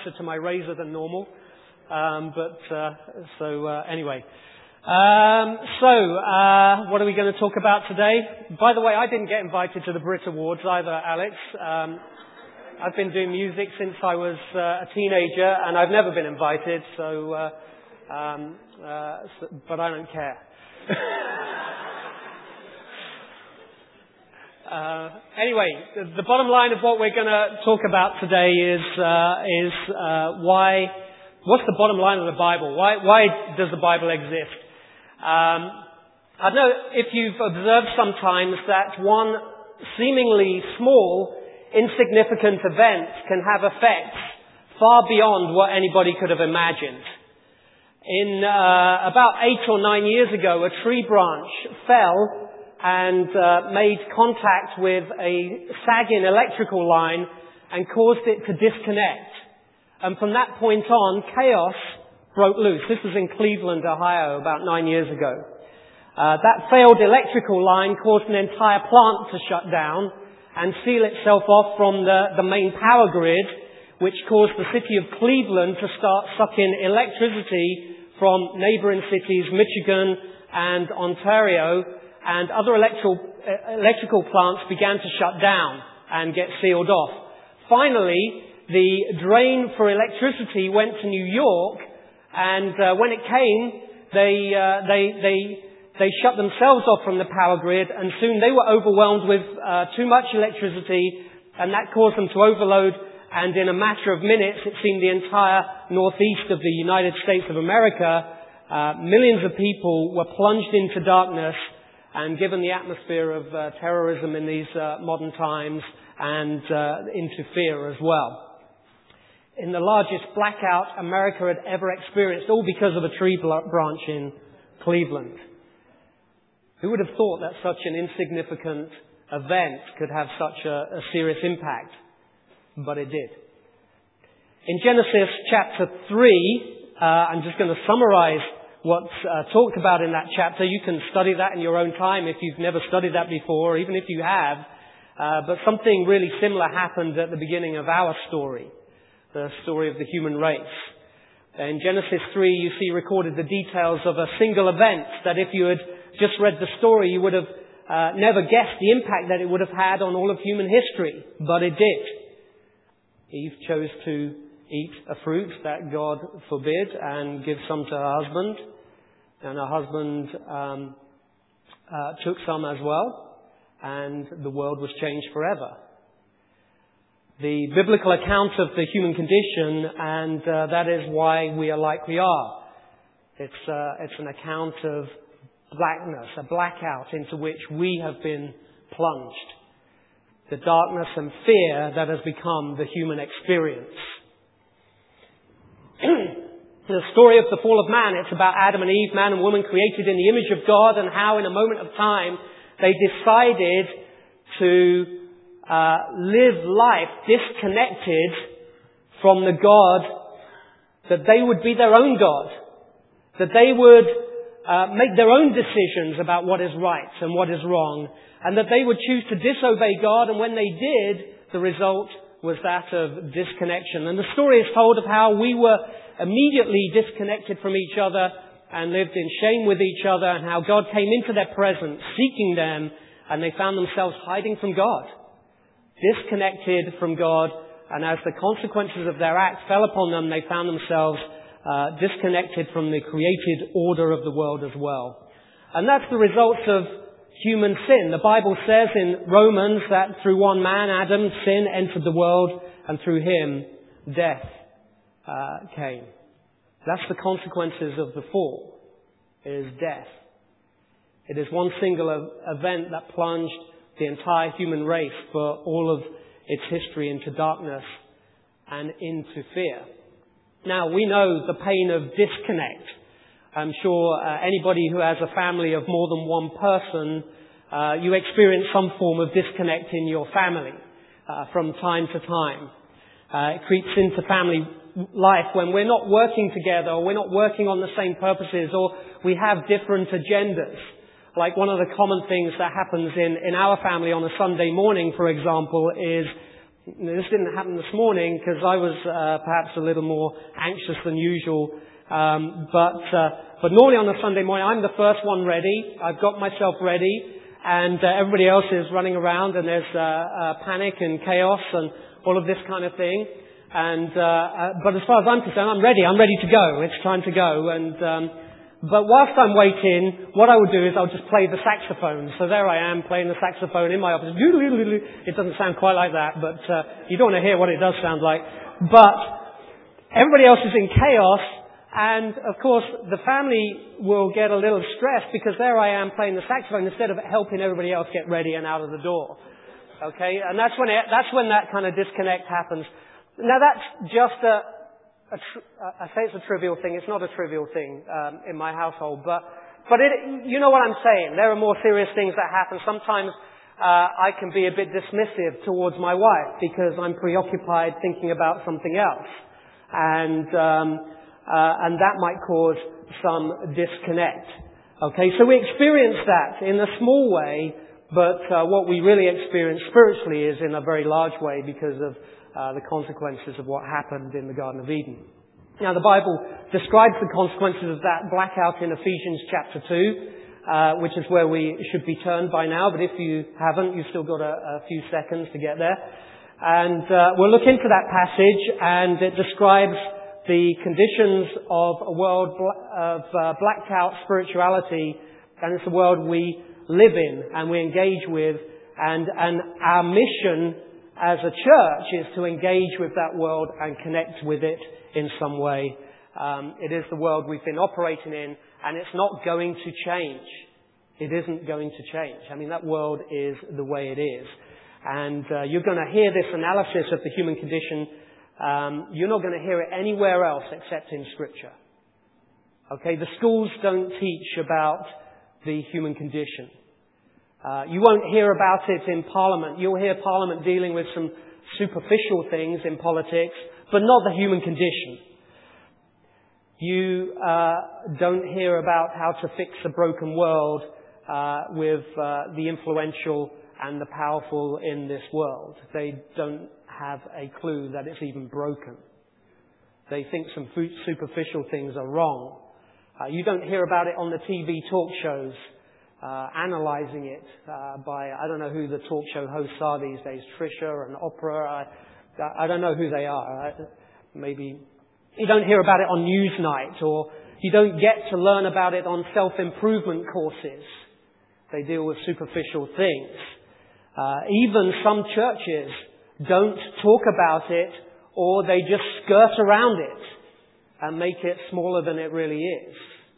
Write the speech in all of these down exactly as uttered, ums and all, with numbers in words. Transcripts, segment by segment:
closer to my razor than normal. Um, but, uh, so, uh, anyway. Um, so, uh, what are we going to talk about today? By the way, I didn't get invited to the Brit Awards either, Alex. Um, I've been doing music since I was uh, a teenager, and I've never been invited, so, uh, um, uh, so but I don't care. Uh, anyway, the, the bottom line of what we're going to talk about today is uh, is uh, why. What's the bottom line of the Bible? Why why does the Bible exist? Um, I don't know if you've observed sometimes that one seemingly small, insignificant event can have effects far beyond what anybody could have imagined. In uh, about eight or nine years ago, a tree branch fell and uh, made contact with a sagging electrical line and caused it to disconnect. And from that point on, chaos broke loose. This was in Cleveland, Ohio, about nine years ago. Uh, that failed electrical line caused an entire plant to shut down and seal itself off from the, the main power grid, which caused the city of Cleveland to start sucking electricity from neighboring cities, Michigan and Ontario. And other electrical, uh, electrical plants began to shut down and get sealed off. Finally, the drain for electricity went to New York, and uh, when it came, they, uh, they, they, they shut themselves off from the power grid, and soon they were overwhelmed with uh, too much electricity, and that caused them to overload, and in a matter of minutes, it seemed the entire northeast of the United States of America, uh, millions of people were plunged into darkness. And given the atmosphere of uh, terrorism in these uh, modern times, and uh, into fear as well. In the largest blackout America had ever experienced, all because of a tree branch in Cleveland. Who would have thought that such an insignificant event could have such a, a serious impact? But it did. In Genesis chapter three, uh, I'm just going to summarize what's uh, talked about in that chapter. You can study that in your own time if you've never studied that before, or even if you have. Uh, but something really similar happened at the beginning of our story, the story of the human race. In Genesis three, you see recorded the details of a single event that if you had just read the story, you would have uh, never guessed the impact that it would have had on all of human history. But it did. Eve chose to eat a fruit that God forbid and give some to her husband. And her husband um, uh, took some as well, and the world was changed forever. The biblical account of the human condition, and uh, that is why we are like we are. It's, uh, it's an account of blackness, a blackout into which we have been plunged. The darkness and fear that has become the human experience. The story of the fall of man, it's about Adam and Eve, man and woman created in the image of God, and how in a moment of time they decided to uh, live life disconnected from the God, that they would be their own God, that they would uh, make their own decisions about what is right and what is wrong, and that they would choose to disobey God, and when they did, the result was that of disconnection. And the story is told of how we were immediately disconnected from each other and lived in shame with each other, and how God came into their presence seeking them, and they found themselves hiding from God, disconnected from God, and as the consequences of their act fell upon them, they found themselves uh, disconnected from the created order of the world as well. And that's the results of human sin. The Bible says in Romans that through one man, Adam, sin entered the world, and through him, death uh, came. That's the consequences of the fall, is death. It is one single event that plunged the entire human race for all of its history into darkness and into fear. Now, we know the pain of disconnect. I'm sure uh, anybody who has a family of more than one person, uh, you experience some form of disconnect in your family uh, from time to time. Uh, it creeps into family life when we're not working together, or we're not working on the same purposes, or we have different agendas. Like one of the common things that happens in, in our family on a Sunday morning, for example, is This didn't happen this morning because I was uh, perhaps a little more anxious than usual. Um, but uh, but normally on a Sunday morning, I'm the first one ready. I've got myself ready, and uh, everybody else is running around, and there's uh, uh, panic and chaos and all of this kind of thing. And uh, uh, but as far as I'm concerned, I'm ready. I'm ready to go. It's time to go. And um, but whilst I'm waiting, what I will do is I'll just play the saxophone. So there I am playing the saxophone in my office. It doesn't sound quite like that, but uh, you don't want to hear what it does sound like. But everybody else is in chaos, and of course the family will get a little stressed because there I am playing the saxophone instead of helping everybody else get ready and out of the door. Okay, and that's when it, that's when that kind of disconnect happens. Now that's just a A tr- I say it's a trivial thing. It's not a trivial thing um, in my household, but but it, you know what I'm saying. There are more serious things that happen. Sometimes uh, I can be a bit dismissive towards my wife because I'm preoccupied thinking about something else, and um, uh, and that might cause some disconnect. Okay, so we experience that in a small way, but uh, what we really experience spiritually is in a very large way because of Uh, the consequences of what happened in the Garden of Eden. Now, the Bible describes the consequences of that blackout in Ephesians chapter two, uh, which is where we should be turned by now, but if you haven't, you've still got a, a few seconds to get there. And uh, we'll look into that passage, and it describes the conditions of a world bl- of uh, blacked out spirituality, and it's a world we live in and we engage with, and, and our mission as a church is to engage with that world and connect with it in some way. Um, it is the world we've been operating in, and it's not going to change. It isn't going to change. I mean, that world is the way it is. And uh, you're going to hear this analysis of the human condition. Um, you're not going to hear it anywhere else except in Scripture. Okay, the schools don't teach about the human condition. Uh, you won't hear about it in Parliament. You'll hear Parliament dealing with some superficial things in politics, but not the human condition. You uh, don't hear about how to fix a broken world uh, with uh, the influential and the powerful in this world. They don't have a clue that it's even broken. They think some superficial things are wrong. Uh, you don't hear about it on the T V talk shows. Uh, analyzing it uh, by, I don't know who the talk show hosts are these days, Trisha and Oprah, I, I don't know who they are. I, maybe you don't hear about it on Newsnight, or you don't get to learn about it on self-improvement courses. They deal with superficial things. Uh, even some churches don't talk about it, or they just skirt around it and make it smaller than it really is.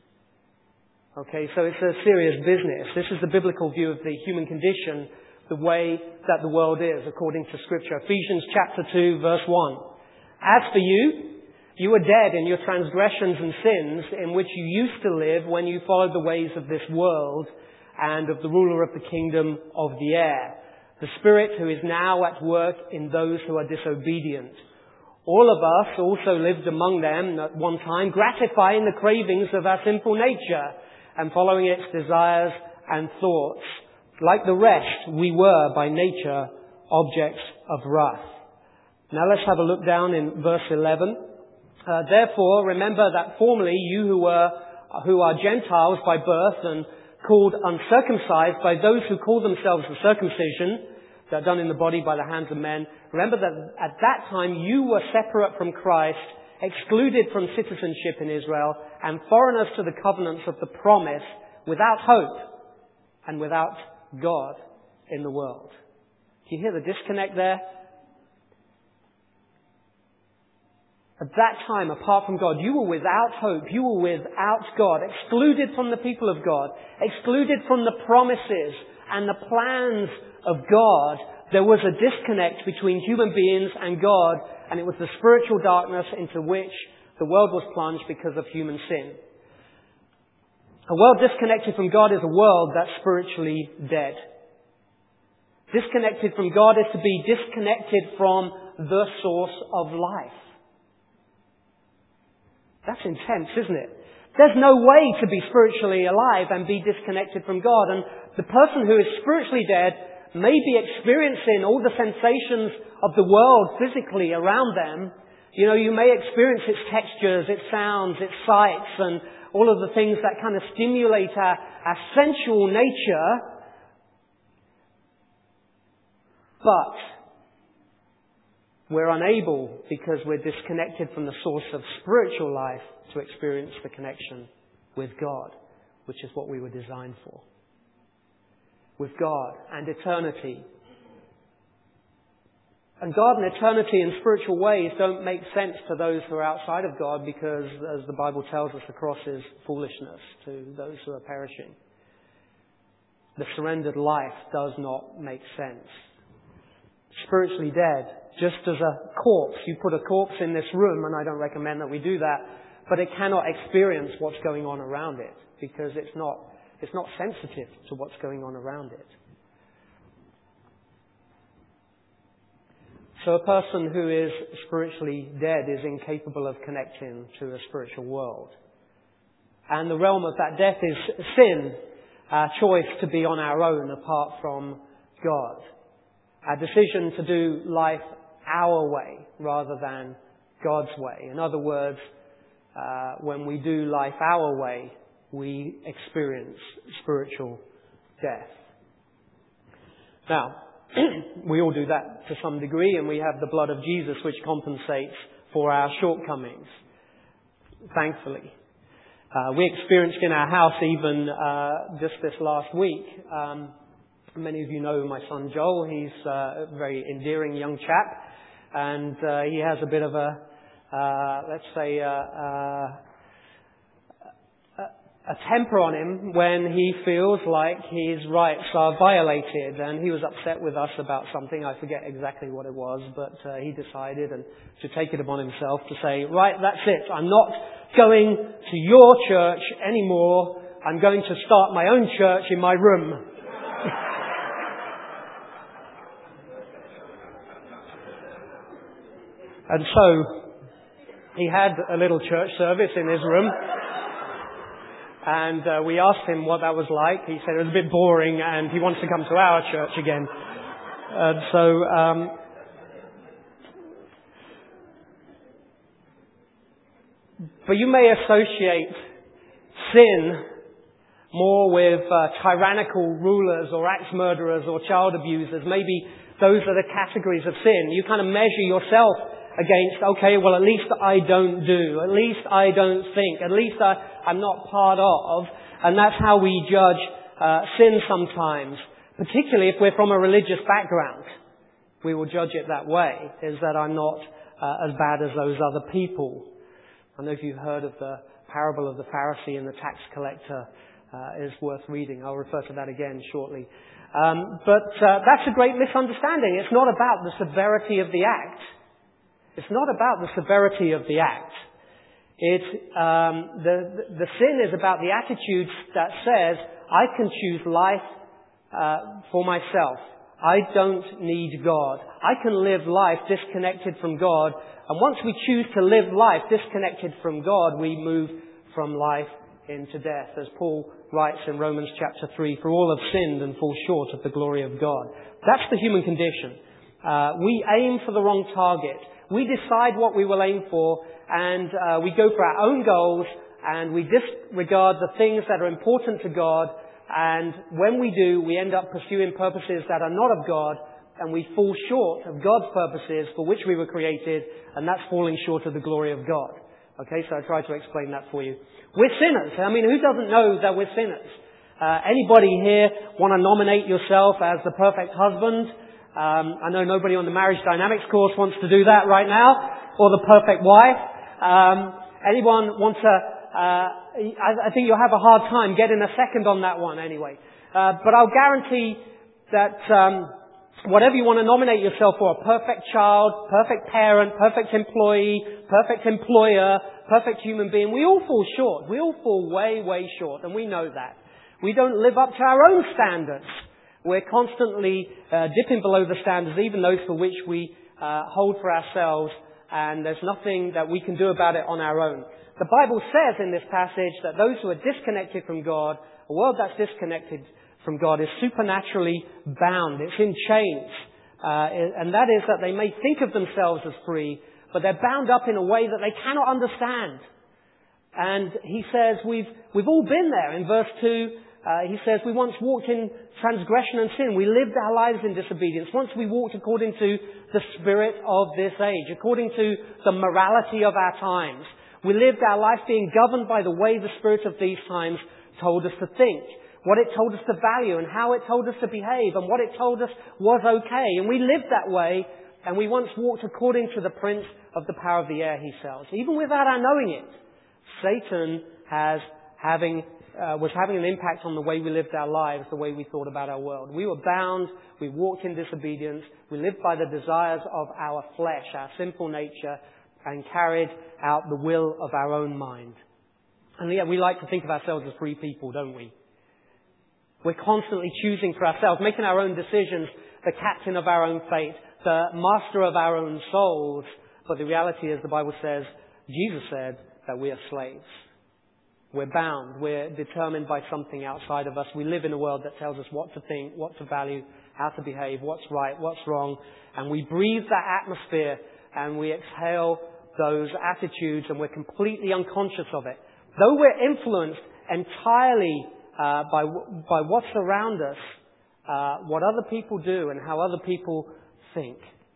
Okay, so it's a serious business. This is the biblical view of the human condition, the way that the world is, according to Scripture. Ephesians chapter two, verse one. As for you, you were dead in your transgressions and sins in which you used to live when you followed the ways of this world and of the ruler of the kingdom of the air, the spirit who is now at work in those who are disobedient. All of us also lived among them at one time, gratifying the cravings of our sinful nature and following its desires and thoughts. Like the rest, we were by nature objects of wrath. Now let's have a look down in verse eleven. Uh, Therefore, remember that formerly you who were who are Gentiles by birth and called uncircumcised by those who call themselves the circumcision that are done in the body by the hands of men. Remember that at that time you were separate from Christ, excluded from citizenship in Israel, and foreigners to the covenants of the promise, without hope and without God in the world. Do you hear the disconnect there? At that time, apart from God, you were without hope, you were without God, excluded from the people of God, excluded from the promises and the plans of God. There was a disconnect between human beings and God, and it was the spiritual darkness into which the world was plunged because of human sin. A world disconnected from God is a world that's spiritually dead. Disconnected from God is to be disconnected from the source of life. That's intense, isn't it? There's no way to be spiritually alive and be disconnected from God. And the person who is spiritually dead may be experiencing all the sensations of the world physically around them. You know, you may experience its textures, its sounds, its sights, and all of the things that kind of stimulate our, our sensual nature. But we're unable, because we're disconnected from the source of spiritual life, to experience the connection with God, which is what we were designed for. With God and eternity. And God and eternity in spiritual ways don't make sense to those who are outside of God, because, as the Bible tells us, the cross is foolishness to those who are perishing. The surrendered life does not make sense. Spiritually dead, just as a corpse. You put a corpse in this room, and I don't recommend that we do that, but it cannot experience what's going on around it, because it's not, it's not sensitive to what's going on around it. So a person who is spiritually dead is incapable of connecting to a spiritual world. And the realm of that death is sin, our choice to be on our own apart from God. Our decision to do life our way rather than God's way. In other words, uh, when we do life our way, we experience spiritual death. Now, we all do that to some degree, and we have the blood of Jesus which compensates for our shortcomings, thankfully. Uh, we experienced in our house even uh, just this last week, um, many of you know my son Joel. He's uh, a very endearing young chap, and uh, he has a bit of a, uh, let's say, uh, uh, a temper on him when he feels like his rights are violated. And he was upset with us about something. I forget exactly what it was, but uh, he decided and to take it upon himself to say, right, that's it. I'm not going to your church anymore. I'm going to start my own church in my room. And so he had a little church service in his room. And uh, we asked him what that was like. He said it was a bit boring and he wants to come to our church again. And so um, but you may associate sin more with uh, tyrannical rulers or axe murderers or child abusers. Maybe those are the categories of sin. You kind of measure yourself against, okay, well, at least I don't do. At least I don't think. At least I, I'm not part of. And that's how we judge uh, sin sometimes, particularly if we're from a religious background. We will judge it that way, is that I'm not uh, as bad as those other people. I don't know if you've heard of the parable of the Pharisee and the tax collector. Uh, is worth reading. I'll refer to that again shortly. Um, but uh, that's a great misunderstanding. It's not about the severity of the act. It's not about the severity of the act. It, um, the, the sin is about the attitude that says, I can choose life uh, for myself. I don't need God. I can live life disconnected from God. And once we choose to live life disconnected from God, we move from life into death. As Paul writes in Romans chapter three, for all have sinned and fall short of the glory of God. That's the human condition. Uh, we aim for the wrong target. We decide what we will aim for, and uh, we go for our own goals, and we disregard the things that are important to God. And when we do, we end up pursuing purposes that are not of God, and we fall short of God's purposes for which we were created, and that's falling short of the glory of God. Okay, so I tried to explain that for you. We're sinners. I mean, who doesn't know that we're sinners? Uh, anybody here want to nominate yourself as the perfect husband? Um, I know nobody on the marriage dynamics course wants to do that right now, or the perfect wife. Um, anyone want to? Uh, I, I think you'll have a hard time getting a second on that one, anyway. Uh, but I'll guarantee that um, whatever you want to nominate yourself for, a perfect child, perfect parent, perfect employee, perfect employer, perfect human being, we all fall short. We all fall way, way short, and we know that. We don't live up to our own standards. We're constantly uh, dipping below the standards, even those for which we uh, hold for ourselves, and there's nothing that we can do about it on our own. The Bible says in this passage that those who are disconnected from God, a world that's disconnected from God is supernaturally bound. It's in chains. Uh, and that is that they may think of themselves as free, but they're bound up in a way that they cannot understand. And he says we've, we've all been there. In verse two, uh, he says we once walked in transgression and sin. We lived our lives in disobedience. Once we walked according to the spirit of this age, according to the morality of our times. We lived our life being governed by the way the spirit of these times told us to think, what it told us to value, and how it told us to behave, and what it told us was okay. And we lived that way, and we once walked according to the prince of the power of the air, he says. Even without our knowing it, Satan has having uh, was having an impact on the way we lived our lives, the way we thought about our world. We were bound, we walked in disobedience, we lived by the desires of our flesh, our sinful nature, and carried out the will of our own mind. And yet we like to think of ourselves as free people, don't we? We're constantly choosing for ourselves, making our own decisions, the captain of our own fate, the master of our own souls. But the reality is, the Bible says, Jesus said that we are slaves. We're bound. We're determined by something outside of us. We live in a world that tells us what to think, what to value, how to behave, what's right, what's wrong. And we breathe that atmosphere and we exhale those attitudes, and we're completely unconscious of it. Though we're influenced entirely uh, by by what's around us, uh, what other people do and how other people think.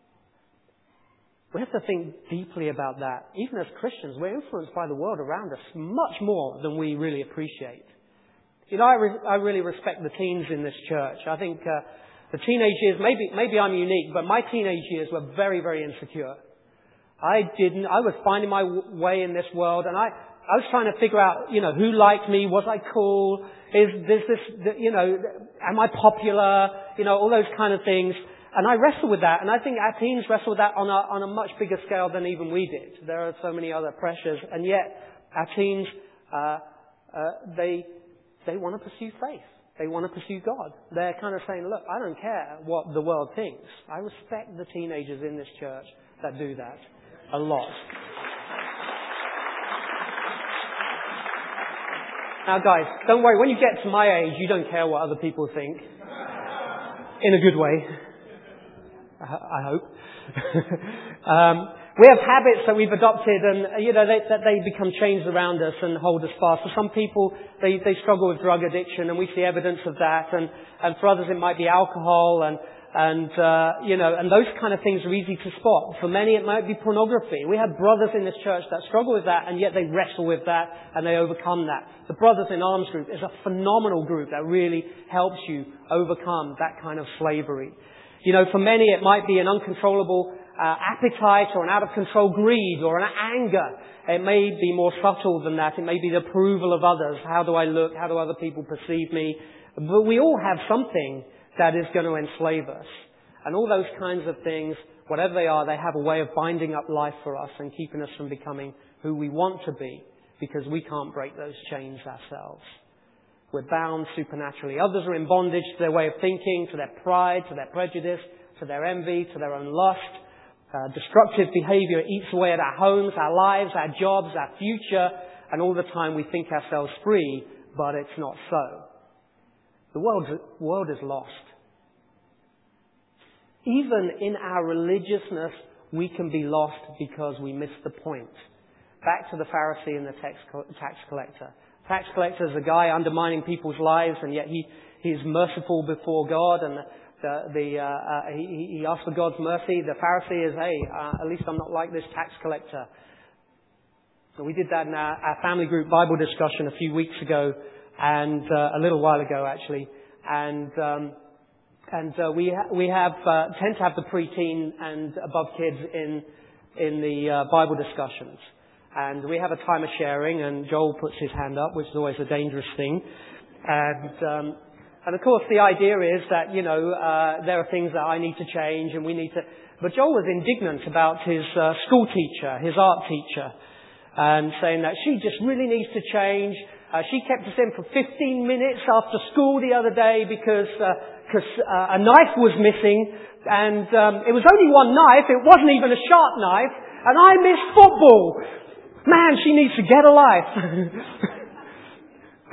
We have to think deeply about that. Even as Christians, we're influenced by the world around us much more than we really appreciate. You know, I, re- I really respect the teens in this church. I think uh, the teenage years, maybe maybe I'm unique, but my teenage years were very, very insecure. I didn't, I was finding my w- way in this world, and I, I was trying to figure out, you know, who liked me, was I cool, is this, this, you know, am I popular, you know, all those kind of things. And I wrestle with that, and I think our teens wrestle with that on a, on a much bigger scale than even we did. There are so many other pressures, and yet our teens, uh, uh, they, they want to pursue faith. They want to pursue God. They're kind of saying, look, I don't care what the world thinks. I respect the teenagers in this church that do that a lot. Now guys, don't worry, when you get to my age, you don't care what other people think. In a good way. I hope. um, we have habits that we've adopted, and you know they, that they become chains around us and hold us fast. For some people, they, they struggle with drug addiction, and we see evidence of that. And, and for others, it might be alcohol, and and uh, you know, and those kind of things are easy to spot. For many, it might be pornography. We have brothers in this church that struggle with that, and yet they wrestle with that and they overcome that. The Brothers in Arms group is a phenomenal group that really helps you overcome that kind of slavery. You know, for many it might be an uncontrollable uh, appetite or an out-of-control greed or an anger. It may be more subtle than that. It may be the approval of others. How do I look? How do other people perceive me? But we all have something that is going to enslave us. And all those kinds of things, whatever they are, they have a way of binding up life for us and keeping us from becoming who we want to be, because we can't break those chains ourselves. We're bound supernaturally. Others are in bondage to their way of thinking, to their pride, to their prejudice, to their envy, to their own lust. Uh, destructive behavior eats away at our homes, our lives, our jobs, our future, and all the time we think ourselves free, but it's not so. The world, world is lost. Even in our religiousness, we can be lost because we miss the point. Back to the Pharisee and the tax, tax collector. Tax collector is a guy undermining people's lives, and yet he, he is merciful before God, and the, the, uh, uh, he, he asks for God's mercy. The Pharisee is, hey, uh, at least I'm not like this tax collector. So we did that in our, our family group Bible discussion a few weeks ago, and uh, a little while ago actually, and um, and uh, we ha- we have uh, tend to have the preteen and above kids in in the uh, Bible discussions. And we have a time of sharing, and Joel puts his hand up, which is always a dangerous thing. And, um, and of course the idea is that, you know, uh, there are things that I need to change and we need to... But Joel was indignant about his uh, school teacher, his art teacher, and saying that she just really needs to change. Uh, she kept us in for fifteen minutes after school the other day because uh, cause, uh, a knife was missing. And um, it was only one knife, it wasn't even a sharp knife, and I missed football. Man, she needs to get a life.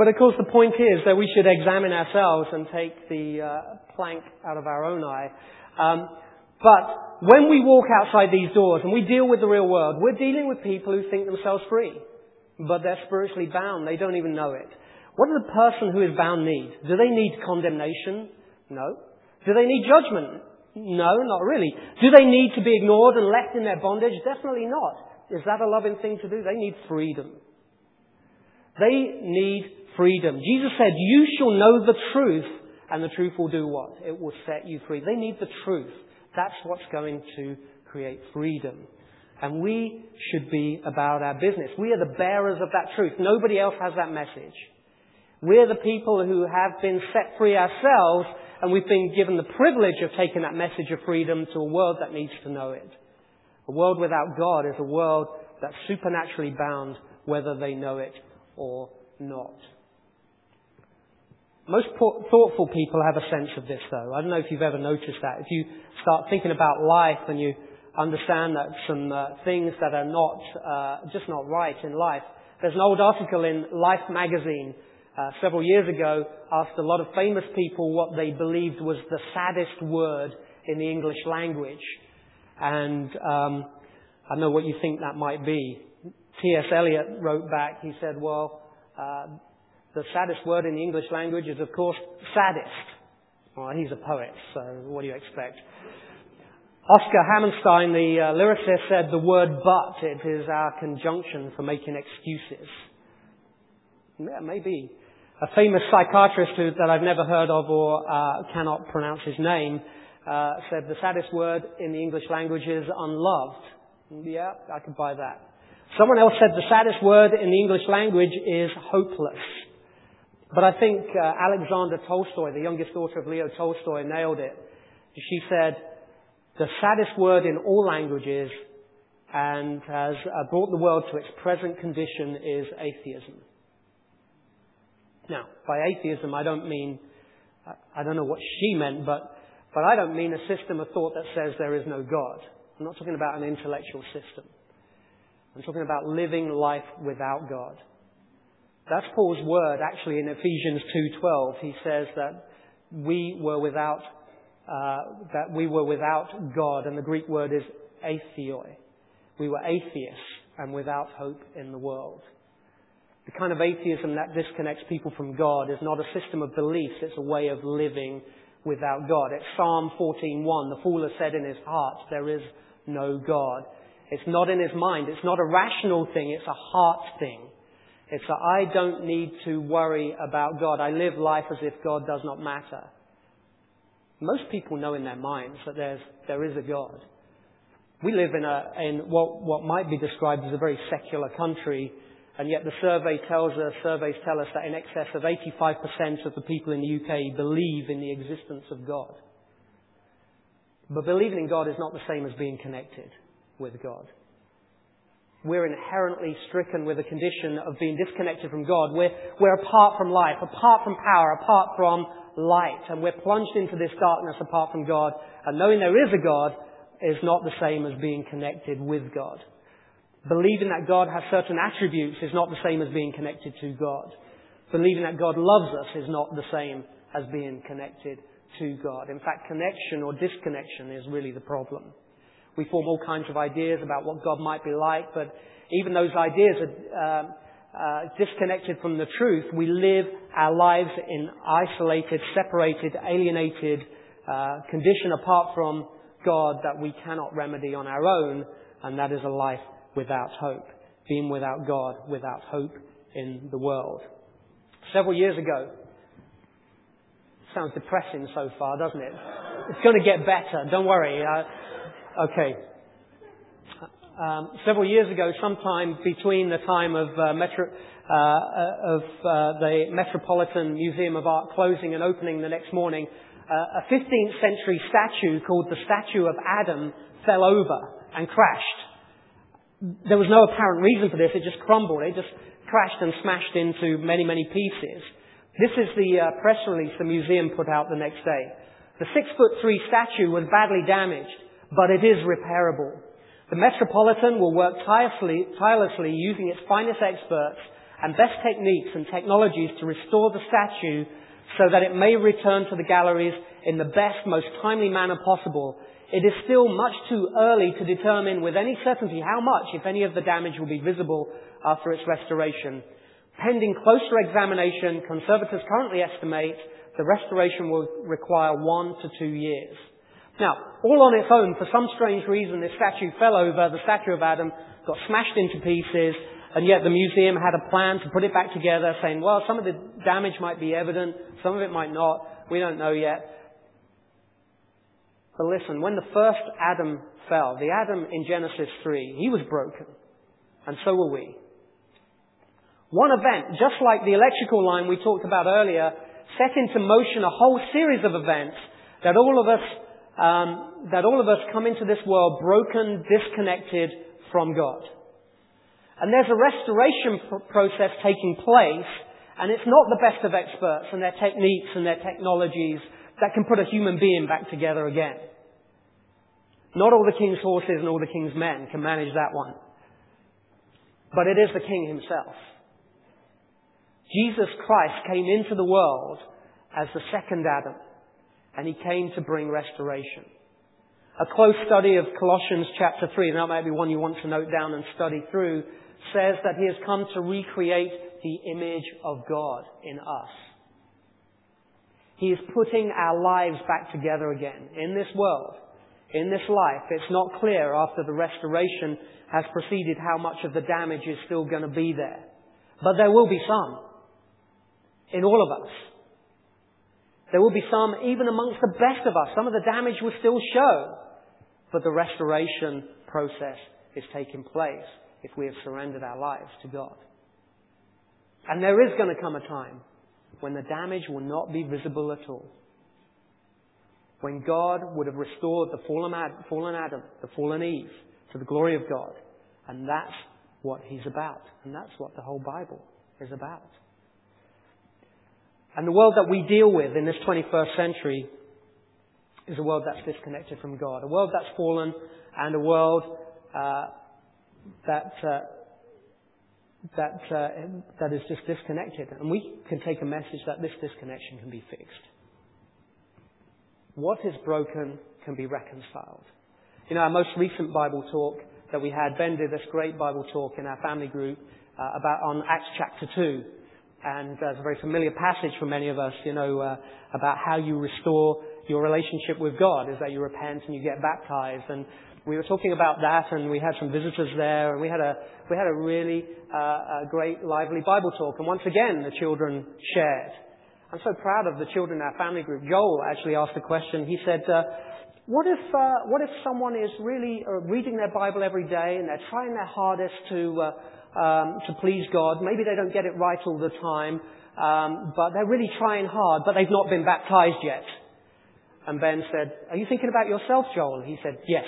But of course the point is that we should examine ourselves and take the uh, plank out of our own eye. Um, but when we walk outside these doors and we deal with the real world, we're dealing with people who think themselves free, but they're spiritually bound. They don't even know it. What does the person who is bound need? Do they need condemnation? No. Do they need judgment? No, not really. Do they need to be ignored and left in their bondage? Definitely not. Is that a loving thing to do? They need freedom. They need freedom. Jesus said, you shall know the truth, and the truth will do what? It will set you free. They need the truth. That's what's going to create freedom. And we should be about our business. We are the bearers of that truth. Nobody else has that message. We're the people who have been set free ourselves, and we've been given the privilege of taking that message of freedom to a world that needs to know it. A world without God is a world that's supernaturally bound, whether they know it or not. Most thoughtful people have a sense of this, though. I don't know if you've ever noticed that. If you start thinking about life and you understand that some uh, things that are not, uh, just not right in life. There's an old article in Life magazine uh, several years ago asked a lot of famous people what they believed was the saddest word in the English language. And um, I know what you think that might be. T S Eliot wrote back, he said, well, uh, the saddest word in the English language is, of course, saddest. Well, he's a poet, so what do you expect? Oscar Hammerstein, the uh, lyricist, said the word but, it is our conjunction for making excuses. Yeah, maybe. A famous psychiatrist who, that I've never heard of or uh, cannot pronounce his name uh, said the saddest word in the English language is unloved. Yeah, I could buy that. Someone else said the saddest word in the English language is hopeless. But I think uh, Alexandra Tolstoy, the youngest daughter of Leo Tolstoy, nailed it. She said, the saddest word in all languages and has uh, brought the world to its present condition is atheism. Now, by atheism, I don't mean, I don't know what she meant, but, but I don't mean a system of thought that says there is no God. I'm not talking about an intellectual system. I'm talking about living life without God. That's Paul's word actually in Ephesians two twelve. He says that we were without uh, that we were without God, and the Greek word is atheoi. We were atheists and without hope in the world. The kind of atheism that disconnects people from God is not a system of beliefs, it's a way of living without God. It's Psalm fourteen one. The fool has said in his heart, there is no God. It's not in his mind. It's not a rational thing. It's a heart thing. It's that I don't need to worry about God. I live life as if God does not matter. Most people know in their minds that there's, there is a God. We live in a, in what, what might be described as a very secular country, and yet the survey tells us, surveys tell us that in excess of eighty-five percent of the people in the U K believe in the existence of God. But believing in God is not the same as being connected with God. We're inherently stricken with a condition of being disconnected from God. We're, we're apart from life, apart from power, apart from light. And we're plunged into this darkness apart from God. And knowing there is a God is not the same as being connected with God. Believing that God has certain attributes is not the same as being connected to God. Believing that God loves us is not the same as being connected to God. In fact, connection or disconnection is really the problem. We form all kinds of ideas about what God might be like, but even those ideas are uh, uh, disconnected from the truth. We live our lives in isolated, separated, alienated uh, condition apart from God that we cannot remedy on our own, and that is a life without hope. Being without God, without hope in the world. Several years ago, sounds depressing so far, doesn't it? It's going to get better, don't worry. Uh, Okay. Um, several years ago, sometime between the time of uh, Metro, uh, of uh, the Metropolitan Museum of Art closing and opening the next morning, uh, a fifteenth century statue called the Statue of Adam fell over and crashed. There was no apparent reason for this. It just crumbled. It just crashed and smashed into many, many pieces. This is the uh, press release the museum put out the next day. The six foot three statue was badly damaged, but it is repairable. The Metropolitan will work tirelessly, tirelessly using its finest experts and best techniques and technologies to restore the statue so that it may return to the galleries in the best, most timely manner possible, it is still much too early to determine with any certainty how much, if any, of the damage will be visible after its restoration. Pending closer examination, conservators currently estimate the restoration will require one to two years. Now, all on its own, for some strange reason, this statue fell over, the statue of Adam got smashed into pieces, and yet the museum had a plan to put it back together, saying, well, some of the damage might be evident, some of it might not, we don't know yet. But listen, when the first Adam fell, the Adam in Genesis three, he was broken, and so were we. One event, just like the electrical line we talked about earlier, set into motion a whole series of events that all of us um, that all of us come into this world broken, disconnected from God. And there's a restoration pr- process taking place, and it's not the best of experts and their techniques and their technologies that can put a human being back together again. Not all the king's horses and all the king's men can manage that one. But it is the king himself. Jesus Christ came into the world as the second Adam, and he came to bring restoration. A close study of Colossians chapter three, and that might be one you want to note down and study through, says that he has come to recreate the image of God in us. He is putting our lives back together again in this world, in this life. It's not clear after the restoration has proceeded how much of the damage is still going to be there. But there will be some in all of us. There will be some even amongst the best of us. Some of the damage will still show. But the restoration process is taking place if we have surrendered our lives to God. And there is going to come a time when the damage will not be visible at all. When God would have restored the fallen Adam, fallen Adam, the fallen Eve, to the glory of God. And that's what he's about. And that's what the whole Bible is about. And the world that we deal with in this twenty-first century is a world that's disconnected from God. A world that's fallen, and a world uh, that uh, that uh, that is just disconnected. And we can take a message that this disconnection can be fixed. What is broken can be reconciled. You know, our most recent Bible talk that we had, Ben did this great Bible talk in our family group uh, about on Acts chapter two. And uh, it's a very familiar passage for many of us, you know, uh, about how you restore your relationship with God, is that you repent and you get baptized. And we were talking about that, and we had some visitors there, and we had a we had a really uh, a great, lively Bible talk. And once again, the children shared. I'm so proud of the children in our family group. Joel actually asked a question. He said, uh, "What if uh, what if someone is really uh, reading their Bible every day, and they're trying their hardest to uh, Um, to please God. Maybe they don't get it right all the time, um, but they're really trying hard, but they've not been baptized yet." And Ben said, "Are you thinking about yourself, Joel?" He said, "Yes."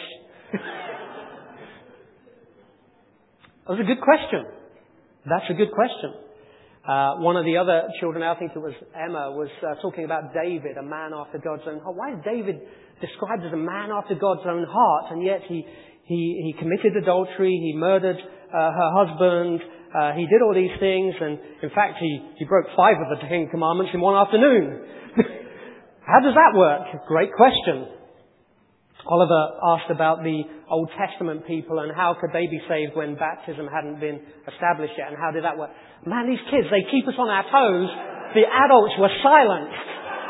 That was a good question. That's a good question. Uh, one of the other children, I think it was Emma, was uh, talking about David, a man after God's own heart. Why is David described as a man after God's own heart, and yet he he, he committed adultery, he murdered Uh, her husband, uh, he did all these things, and in fact he, he broke five of the Ten Commandments in one afternoon. How does that work? Great question. Oliver asked about the Old Testament people and how could they be saved when baptism hadn't been established yet, and how did that work? Man, these kids, they keep us on our toes. The adults were silenced.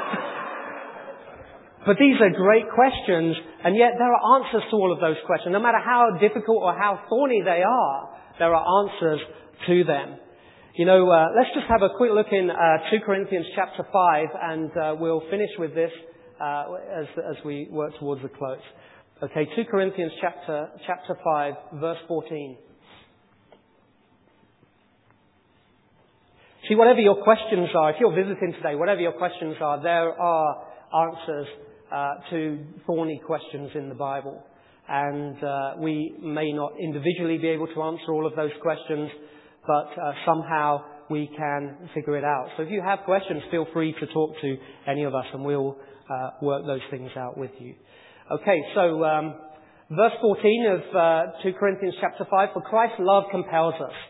But these are great questions, and yet there are answers to all of those questions. No matter how difficult or how thorny they are, there are answers to them. You know, uh, let's just have a quick look in uh, two Corinthians chapter five, and uh, we'll finish with this uh, as as we work towards the close. Okay, two Corinthians chapter chapter five, verse fourteen. See, whatever your questions are, if you're visiting today, whatever your questions are, there are answers Uh, to thorny questions in the Bible. And uh, we may not individually be able to answer all of those questions, but uh, somehow we can figure it out. So if you have questions, feel free to talk to any of us, and we'll uh, work those things out with you. Okay, so um, verse fourteen of uh, two Corinthians chapter five, "For Christ's love compels us,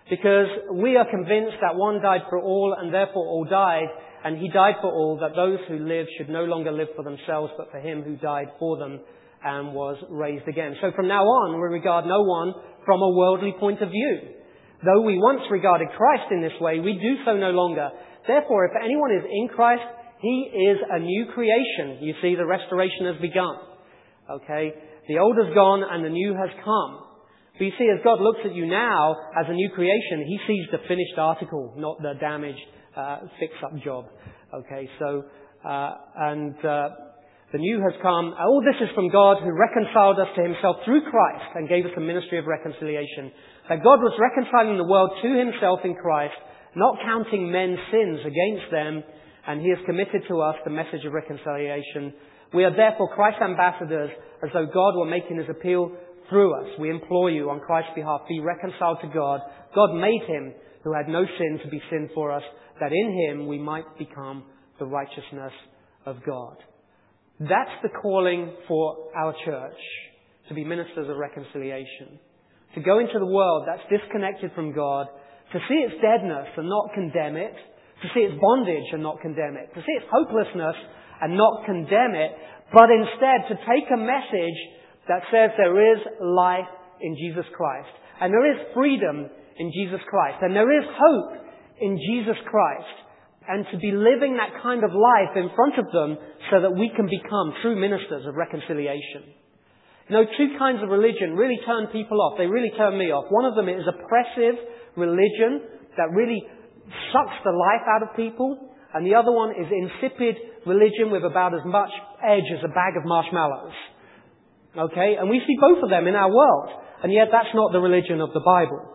Because we are convinced that one died for all and therefore all died, and he died for all, that those who live should no longer live for themselves but for him who died for them and was raised again. So from now on, we regard no one from a worldly point of view. Though we once regarded Christ in this way, we do so no longer. Therefore, if anyone is in Christ, he is a new creation. You see, the restoration has begun. Okay? The old has gone and the new has come. But you see, as God looks at you now as a new creation, he sees the finished article, not the damaged, uh, fix-up job. Okay, so, uh, and, uh, the new has come. All this is from God, who reconciled us to himself through Christ and gave us a ministry of reconciliation. That God was reconciling the world to himself in Christ, not counting men's sins against them, and he has committed to us the message of reconciliation. We are therefore Christ's ambassadors, as though God were making his appeal through us. We implore you on Christ's behalf, be reconciled to God. God made him who had no sin to be sin for us, that in him we might become the righteousness of God. That's the calling for our church, to be ministers of reconciliation. To go into the world that's disconnected from God, to see its deadness and not condemn it, to see its bondage and not condemn it, to see its hopelessness and not condemn it, but instead to take a message that says there is life in Jesus Christ, and there is freedom in Jesus Christ, and there is hope in Jesus Christ, and to be living that kind of life in front of them so that we can become true ministers of reconciliation. You know, two kinds of religion really turn people off. They really turn me off. One of them is oppressive religion that really sucks the life out of people, and the other one is insipid religion with about as much edge as a bag of marshmallows. Okay? And we see both of them in our world. And yet that's not the religion of the Bible.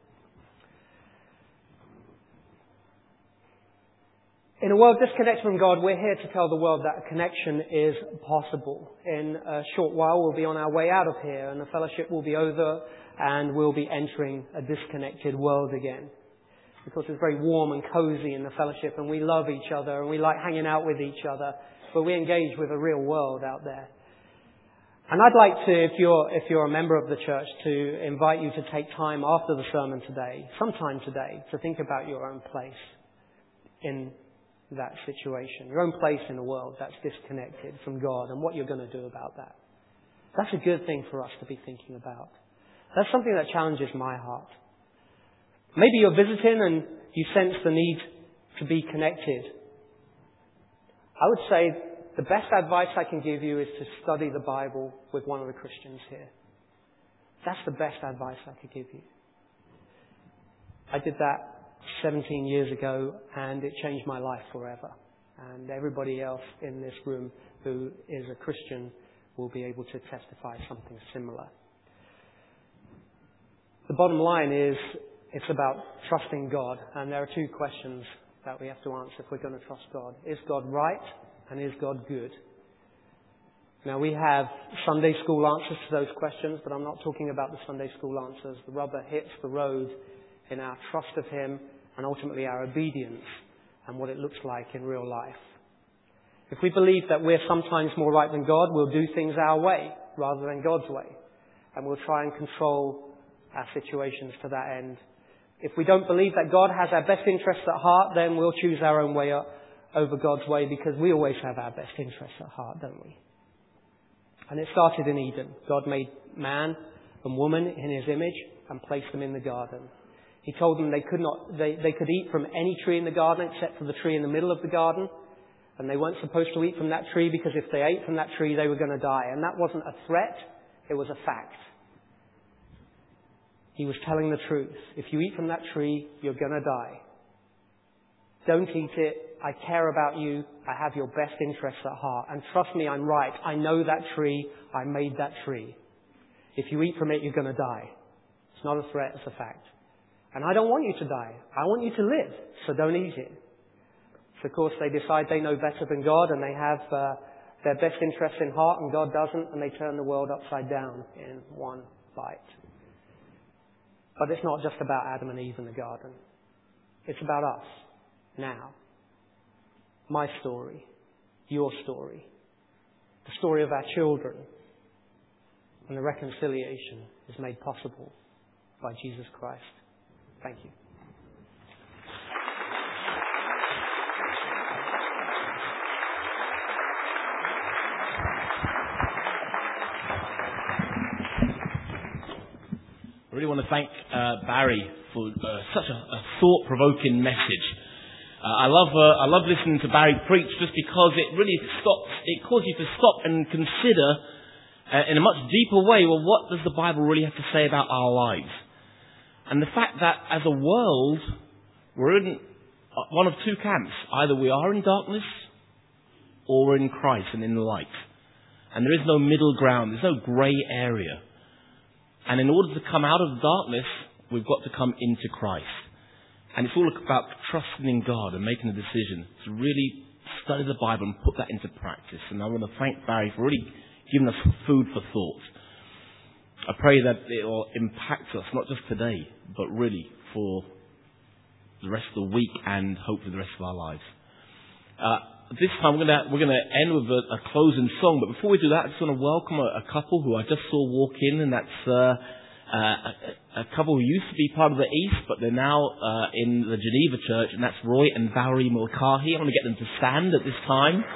In a world disconnected from God, we're here to tell the world that a connection is possible. In a short while, we'll be on our way out of here, and the fellowship will be over, and we'll be entering a disconnected world again. Because it's very warm and cozy in the fellowship, and we love each other, and we like hanging out with each other, but we engage with a real world out there. And I'd like to, if you're, if you're a member of the church, to invite you to take time after the sermon today, sometime today, to think about your own place in that situation, your own place in the world that's disconnected from God, and what you're going to do about that. That's a good thing for us to be thinking about. That's something that challenges my heart. Maybe you're visiting and you sense the need to be connected. I would say the best advice I can give you is to study the Bible with one of the Christians here. That's the best advice I could give you. I did that seventeen years ago, and it changed my life forever. And everybody else in this room who is a Christian will be able to testify something similar. The bottom line is, it's about trusting God. And there are two questions that we have to answer if we're going to trust God. Is God right? And is God good? Now, we have Sunday school answers to those questions, but I'm not talking about the Sunday school answers. The rubber hits the road in our trust of him and ultimately our obedience and what it looks like in real life. If we believe that we're sometimes more right than God, we'll do things our way rather than God's way. And we'll try and control our situations to that end. If we don't believe that God has our best interests at heart, then we'll choose our own way up over God's way, because we always have our best interests at heart, don't we? And it started in Eden. God made man and woman in his image and placed them in the garden. He told them they could not, they, they could eat from any tree in the garden except for the tree in the middle of the garden. And they weren't supposed to eat from that tree, because if they ate from that tree, they were going to die. And that wasn't a threat. It was a fact. He was telling the truth. If you eat from that tree, you're going to die. Don't eat it. I care about you. I have your best interests at heart. And trust me, I'm right. I know that tree. I made that tree. If you eat from it, you're going to die. It's not a threat. It's a fact. And I don't want you to die. I want you to live. So don't eat it. So, of course, they decide they know better than God, and they have uh, their best interests in heart, and God doesn't, and they turn the world upside down in one bite. But it's not just about Adam and Eve in the garden. It's about us now. My story, your story, the story of our children. And the reconciliation is made possible by Jesus Christ. Thank you. I really want to thank uh, Barry for uh, such a, a thought-provoking message. Uh, I love uh, I love listening to Barry preach just because it really stops. It causes you to stop and consider uh, in a much deeper way. Well, what does the Bible really have to say about our lives? And the fact that as a world we're in one of two camps: either we are in darkness, or we're in Christ and in the light. And there is no middle ground. There's no grey area. And in order to come out of darkness, we've got to come into Christ. And it's all about trusting in God and making a decision to really study the Bible and put that into practice. And I want to thank Barry for really giving us food for thought. I pray that it will impact us, not just today, but really for the rest of the week and hopefully the rest of our lives. Uh, this time we're going we're going to end with a, a closing song. But before we do that, I just want to welcome a, a couple who I just saw walk in, and that's uh, uh, a, a couple who used to be part of the East, but they're now uh, in the Geneva Church, and that's Roy and Valerie Mulcahy. I'm going to get them to stand at this time.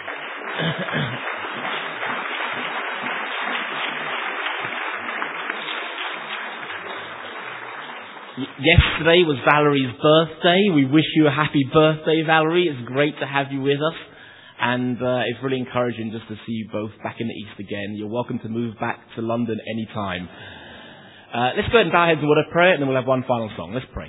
Yesterday was Valerie's birthday. We wish you a happy birthday, Valerie. It's great to have you with us. And uh, it's really encouraging just to see you both back in the East again. You're welcome to move back to London anytime. Uh, let's go ahead and bow our heads in word of prayer, and then we'll have one final song. Let's pray.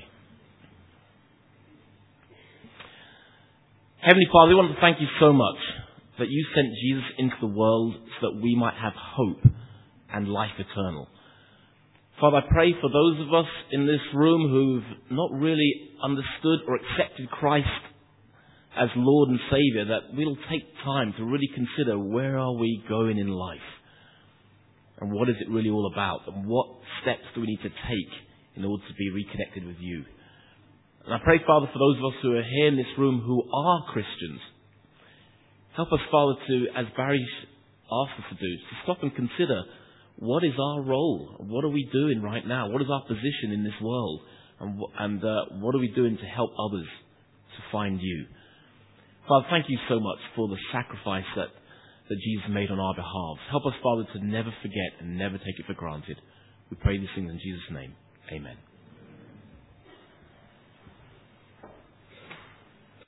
Heavenly Father, we want to thank you so much that you sent Jesus into the world so that we might have hope and life eternal. Father, I pray for those of us in this room who've not really understood or accepted Christ as Lord and Saviour, that we'll take time to really consider where are we going in life and what is it really all about and what steps do we need to take in order to be reconnected with you. And I pray, Father, for those of us who are here in this room who are Christians, help us, Father, to, as Barry asked us to do, to stop and consider what is our role? What are we doing right now? What is our position in this world? And, and uh, what are we doing to help others to find you? Father, thank you so much for the sacrifice that, that Jesus made on our behalf. Help us, Father, to never forget and never take it for granted. We pray these things in Jesus' name. Amen.